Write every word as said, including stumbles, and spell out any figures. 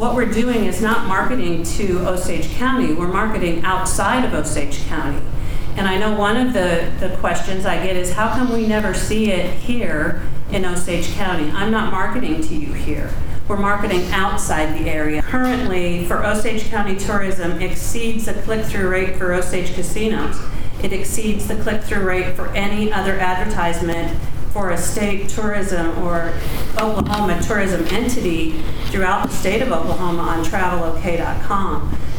what we're doing is not marketing to Osage County, we're marketing outside of Osage County. And I know one of the, the questions I get is, how come we never see it here in Osage County? I'm not marketing to you here. We're marketing outside the area. Currently, for Osage County tourism, exceeds the click-through rate for Osage casinos. It exceeds the click-through rate for any other advertisement for a state tourism or Oklahoma tourism entity throughout the state of Oklahoma on travel O K dot com.